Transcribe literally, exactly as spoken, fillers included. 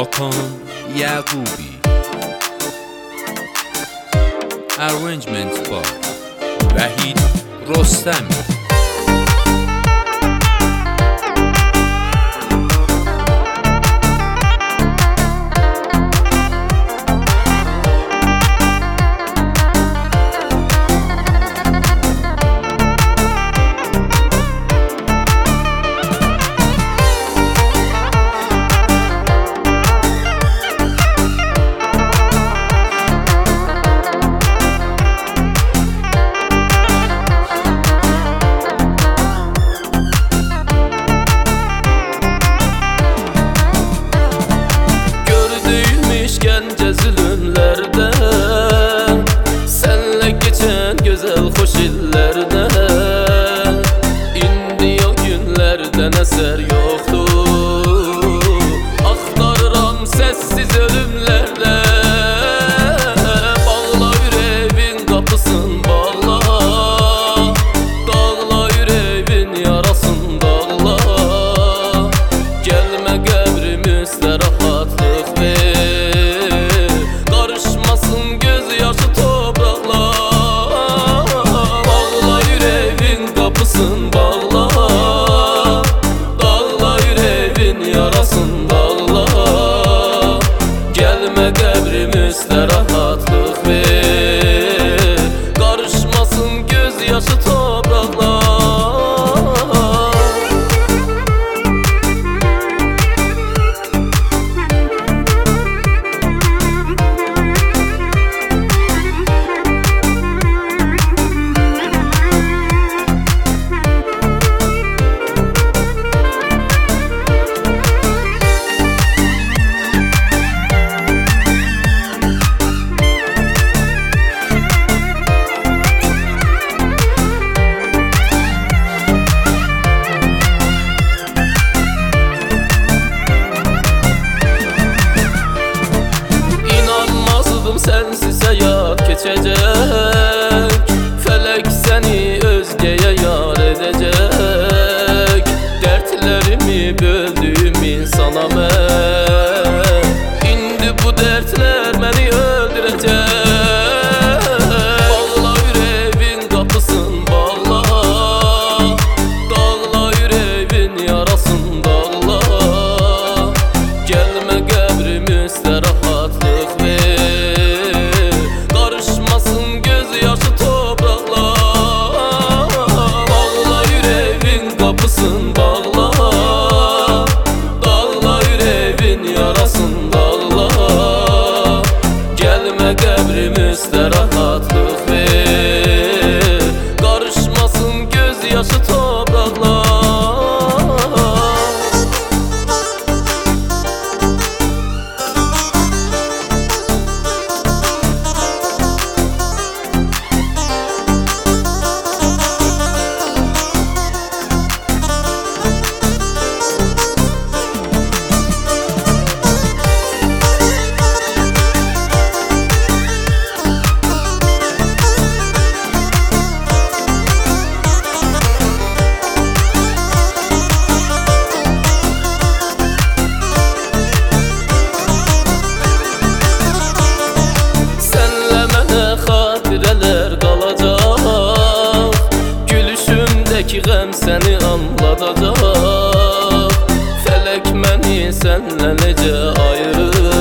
Hakan Yaqubi. Arrangement by Vahid Rostami. İşkence zulümlerden, senle geçen güzel hoş illerden, indi o günlerden eser yoktu. Aktarıram sessiz ölümlerden. Bağla yüreğin kapısın bağla, dağla yüreğin yarasın dağla. Gelme qəbrimizdə rahatlık ver, bağla, dağla yüreğin yarasın dağla. Gelme qəbrimizdə rahatlık ver, karışmasın göz yaşı toprakla. Sensiz hayat geçecek, felek seni özgeye yar edecek. Dertlerimi böldüğüm insana mən, indi bu dertler beni öldürecek. Bağla yüreğin kapısın bağla, dağla yüreğin yarasın dağla. Gelme qəbrimizdə rahatlık ver, bağla, dağla yüreğin yarasın dağla. Gelme qəbrimizdə rahatlık ver, karışmasın göz yaşı toprakla. Xatirələr qalacaq, gülüşümdəki qəm səni anladacaq. Fələk məni sənlə necə ayırır,